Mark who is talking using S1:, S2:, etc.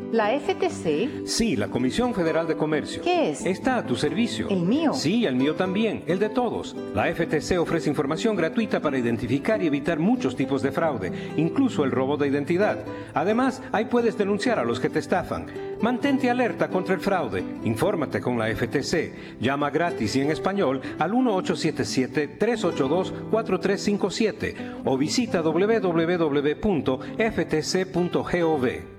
S1: ¿La FTC?
S2: Sí, la Comisión Federal de Comercio.
S1: ¿Qué es?
S2: Está a tu servicio.
S1: ¿El mío?
S2: Sí, el mío también, el de todos. La FTC ofrece información gratuita para identificar y evitar muchos tipos de fraude, incluso el robo de identidad. Además, ahí puedes denunciar a los que te estafan. Mantente alerta contra el fraude. Infórmate con la FTC. Llama gratis y en español al 1877-382-4357 o visita www.ftc.gov.